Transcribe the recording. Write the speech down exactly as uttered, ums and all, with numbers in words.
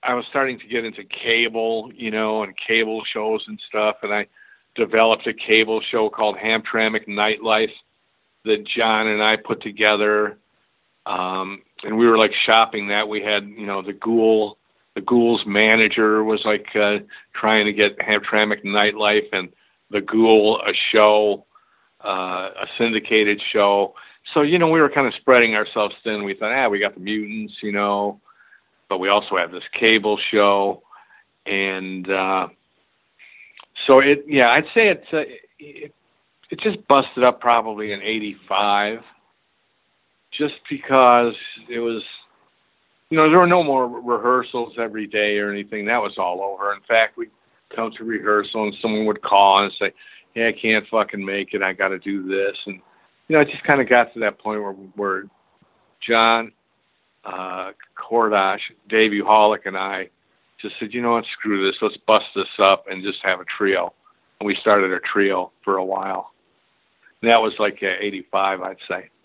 I was starting to get into cable, you know, and cable shows and stuff, and I developed a cable show called Hamtramck Nightlife that John and I put together, um, and we were like shopping that. We had, you know, the Ghoul, the Ghoul's manager was like uh, trying to get Hamtramck Nightlife and the Ghoul a show, uh, a syndicated show. So, you know, we were kind of spreading ourselves thin. We thought, ah, we got the mutants, you know, but we also have this cable show. And uh, so it, yeah, I'd say it's, uh, it, it just busted up probably in eighty-five, just because it was, you know, there were no more rehearsals every day or anything. That was all over. In fact, we'd come to rehearsal and someone would call and say, hey, I can't fucking make it. I got to do this. And, you know, it just kind of got to that point where, where John, uh, Kordash, Dave Uhalik, and I just said, you know what, screw this. Let's bust this up and just have a trio. And we started a trio for a while. And that was like uh, eighty-five, I'd say.